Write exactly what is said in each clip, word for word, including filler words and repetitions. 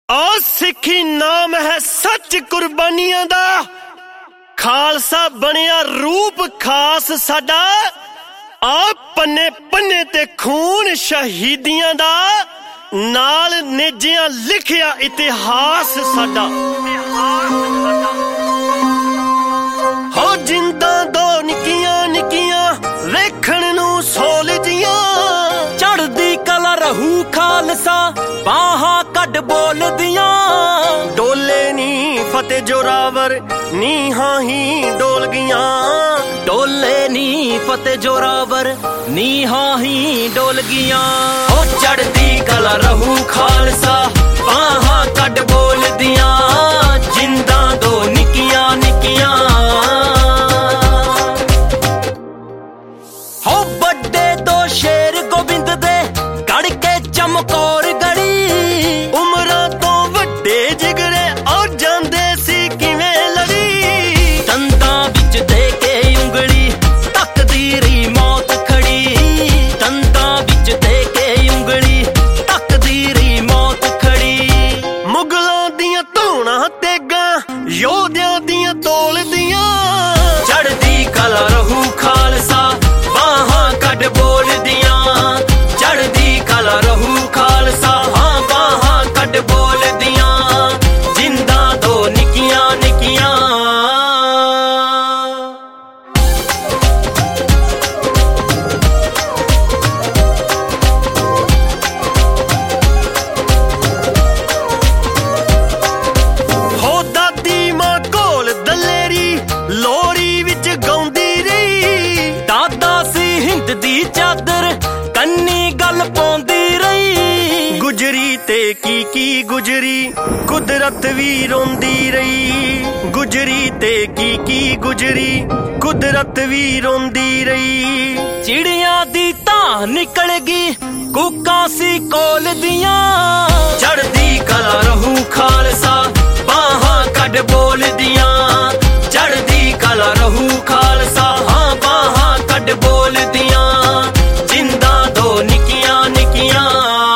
आ सिखी नाम है सच कुर्बानियां दा, खालसा बनिया रूप खास साडा। आ पन्ने पन्ने ते खून शहीदियां दा, नाल नेजियां लिखिया इतिहास साडा। हो जिंदा दो निकियां निकियां वेखण नू सोलदियां, चढ़दी कला रहू खालसा बाहां कड बोलदियां। डोले नी फतेह जोरावर नी हाँ ही डोल गियां, डोले नी फतेह जोरावर नी हाँ ही डोल गियां। ओ चढ़दी कला रहू खालसा बाहां कड बोलदियां, जिंदा दो निकियां निकियां। हो बड़े दो शेर गोबिंद दे गढ़ के चमकौर गढ़ी, उमरा तो वड्डे जिगरे और जांदे सी किवें लड़ी। दंदां विच दे के उंगली तकदीरी मौत खड़ी, दंदां विच दे के उंगली तकदीरी मौत खड़ी। मुगलों दियां धौणां तेगां योधियां दियां तोलदियां, चढ़दी कला रहू खालसा बाहां कड बोलदियां। चढ़दी कला रहू खालसा हाँ बाहां कड बोलदियां, जिंदा दो निकियां निकियां। हो दादी मां कोल दलेरी लोरी विच गाउंदी रही। दादा सी हिंद दी चादर कन्नी गल पाउंदी रही, गुजरी ते की की गुजरी कुदरत भी रोंदी रही। गुजरी ते की की गुजरी कुदरत भी रोंदी रही। चिड़ियां दी तां निकल गई कूकां सी कोल दियां, चढ़दी कला रहू खालसा बाहां कड बोलदियां। चढ़दी कला रहू खालसा हाँ बाहां कड बोलदियां, जिंदा दो निकियां निकियां।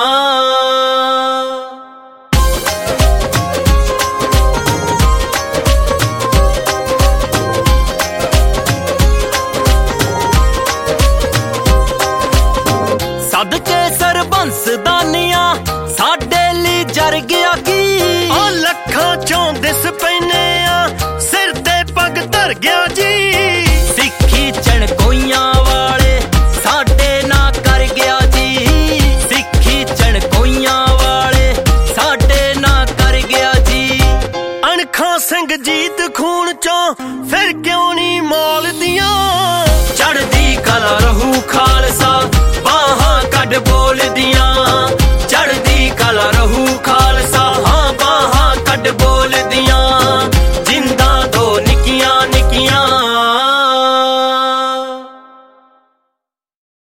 सदके सरबंस दानियां साडे ली जर गया की, आ लखां चों दिस पैने आ सिर ते पग धर गया जी। सिक्खी चणकोइयां वाले साडे ना कर गया जी, सिक्खी चणकोइयां वाले साडे ना कर गया जी। अणखां सिंह जीत खून चों फिर क्यों नी मौल दियां, चढ़दी कला रहू खालसा बाहां कड बोलदियां।